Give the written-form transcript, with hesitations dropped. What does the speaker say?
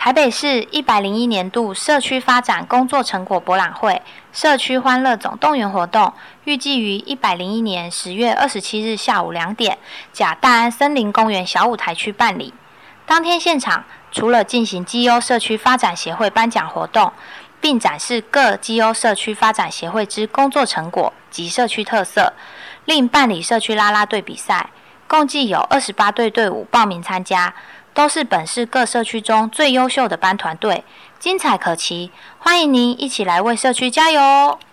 台北市101年度社区发展工作成果博览会社区欢乐总动员活动，预计于101年10月27日下午2点，甲大安森林公园小舞台区办理。当天现场除了进行绩优社区发展协会颁奖活动，并展示各绩优社区发展协会之工作成果及社区特色，另办理社区啦啦队比赛，共计有28队队伍报名参加，都是本市各社区中最优秀的班团队，精彩可期，欢迎您一起来为社区加油哦！